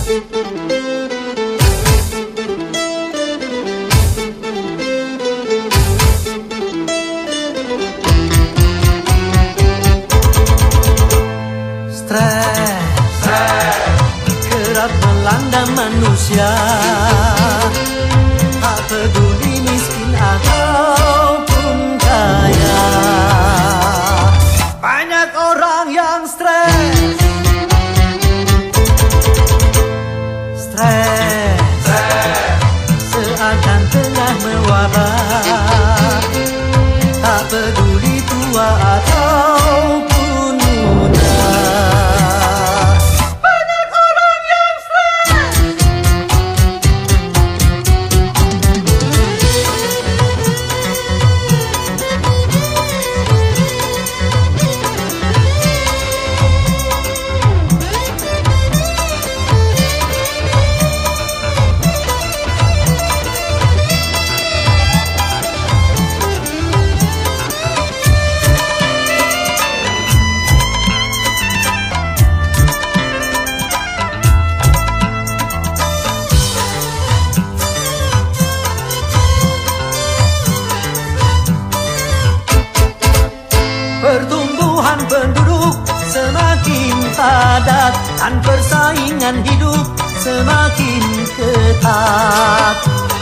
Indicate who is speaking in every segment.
Speaker 1: Kerap melanda manusia, tak peduli miskin ataupun kaya. Banyak orang yang stres, seakan tengah mewabah. Tak peduli tua ataupun muda. Banyak orang yang stres, pertumbuhan penduduk semakin padat dan persaingan hidup semakin ketat.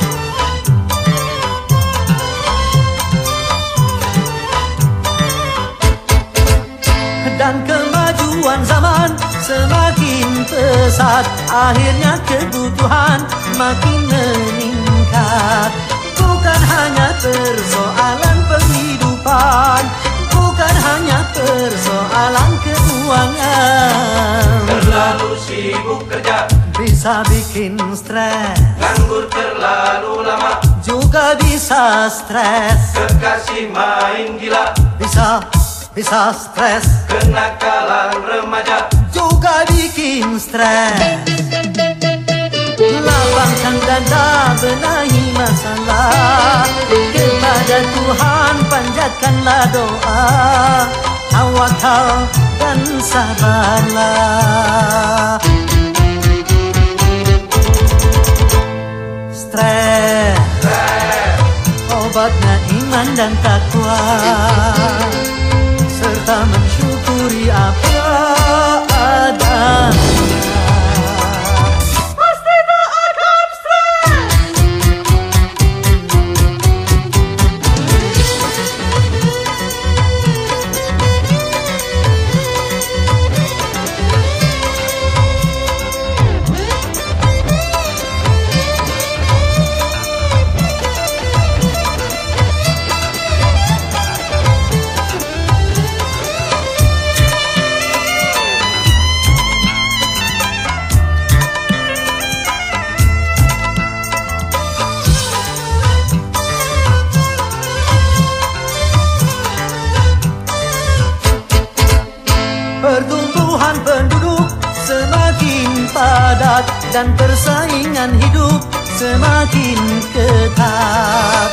Speaker 1: Dan kemajuan zaman semakin pesat, akhirnya kebutuhan makin meningkat. Bukan hanya persoalan penghidupan, bukan hanya persoalan keuangan.
Speaker 2: Terlalu sibuk kerja
Speaker 1: bisa bikin stres,
Speaker 2: nganggur terlalu lama
Speaker 1: juga bisa stres.
Speaker 2: kekasih main gila
Speaker 1: Bisa stres,
Speaker 2: kenakalan remaja
Speaker 1: juga bikin stres. Lapangkan dada, benahi masalah, kepada Tuhan panjatkanlah doa, tawakal dan sabarlah. Stres, obatnya iman dan takwa, serta mensyukuri apa adanya. Pasti tak akan stres. Pertumbuhan penduduk semakin padat dan persaingan hidup semakin ketat.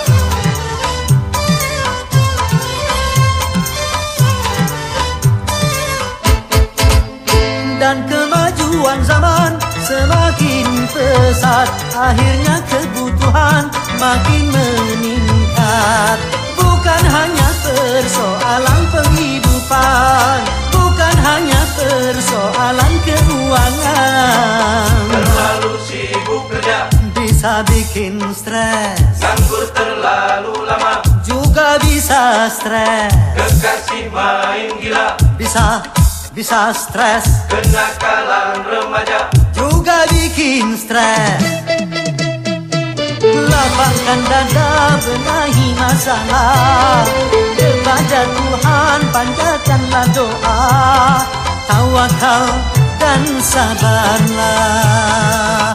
Speaker 1: Dan kemajuan zaman semakin pesat, akhirnya kebutuhan makin meningkat. Bukan hanya persoalan penghidupan, bukan hanya persoalan keuangan.
Speaker 2: terlalu sibuk kerja
Speaker 1: Bisa bikin stres,
Speaker 2: nganggur terlalu lama
Speaker 1: juga bisa stres.
Speaker 2: kekasih main gila
Speaker 1: Bisa stres,
Speaker 2: kenakalan remaja
Speaker 1: juga bikin stres. Lapangkan dada, benahi masalah, kepada Tuhan panjatkanlah doa, tawakal dan sabarlah.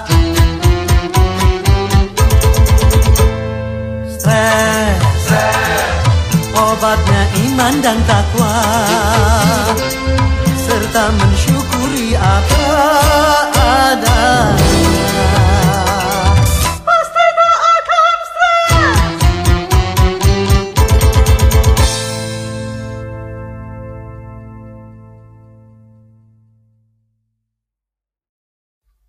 Speaker 1: Stres, obatnya iman dan takwa, serta mensyukuri apa